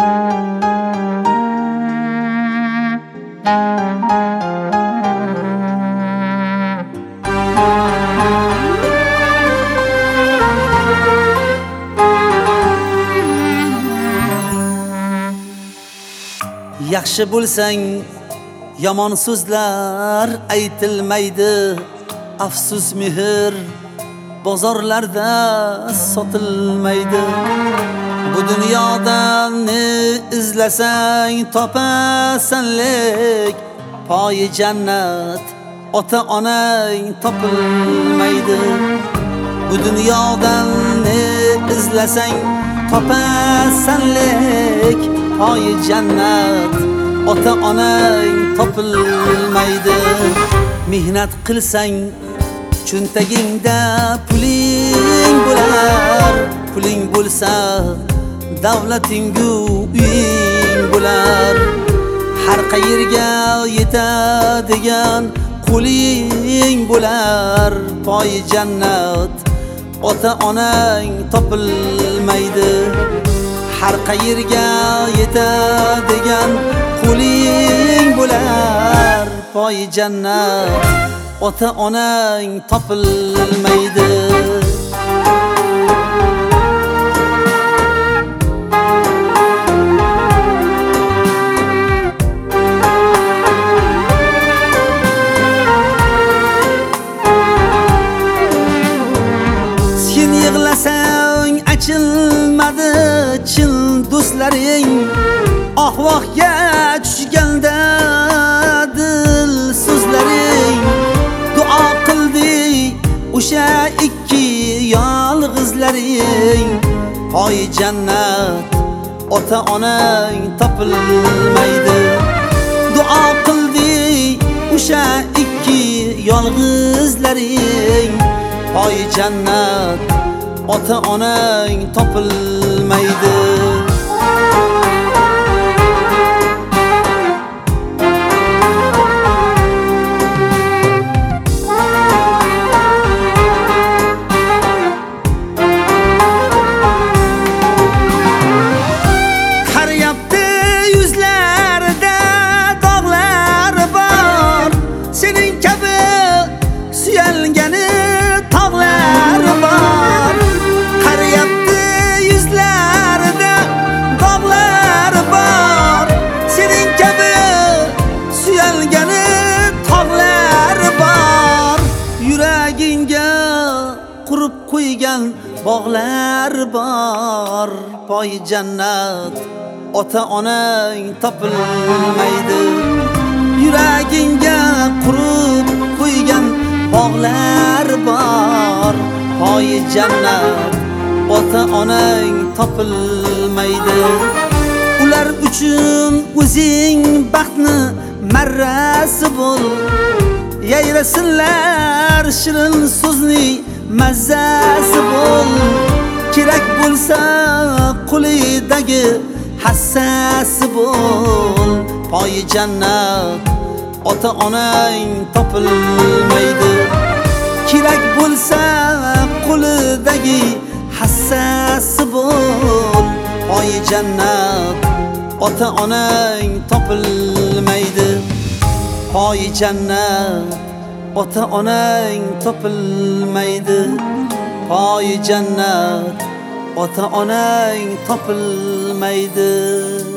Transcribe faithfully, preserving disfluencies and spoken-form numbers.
Yaxshi bo'lsang yomon so'zlar aytilmaydi, afsus mehr bozorlarda sotilmaydi. Bu dunyoda ne izlasang topasanlik, poyi jannat ota onang topilmaydi. Bu dunyodan ne izlasang topasanlik, poyi jannat ota onang topilmaydi. Mehnat qilsang cho'ntagingda puling bo'lar, puling bo'lsa davlatingu uying bo'lar. Har qayerga yetadigan qo'ling bo'lar, poyi jannat ota onang topilmaydi. Har qayerga yetadigan qo'ling bo'lar, poyi jannat ota onang topilmaydi. Sen yig'lasang achilmadi chin do'stlaring, ahvohga tushganda dil so'zlaring. Duo qildi o'sha ikki yolg'izlaring, poyi jannat ota onang topilmaydi. Duo qildi o'sha ikki yolg'izlaring, poyi jannat ota onang topilmaydi. Qarayapti yuzlarda dog'lar bor, sening kabi suyalgani tog'lar bor. Qarayapti yuzlarda dog'lar bor, sening kabi suyalgani tog'lar bor. Yuragingga qurib qo'ygan bog'lar bor, poyi jannat ota onang topilmaydi. Yuragingga qurib qo'ygan bog'lar bor, poyi jannat ota onang topilmaydi. Ular uchun o'zing baxtni marrasi bo'l, yayrasinlar shirin so'zni mazzasi bo'l. Kerak bo'lsa qo'lidagi hassasi bo'l, poyi jannat ota onang topilmaydi. Kerak bo'lsa qo'lidagi hassasi bo'l, poyi jannat ota onang topilmaydi. Poyi jannat ota onang topilmaydi. Poyi jannat ota onang topilmaydi.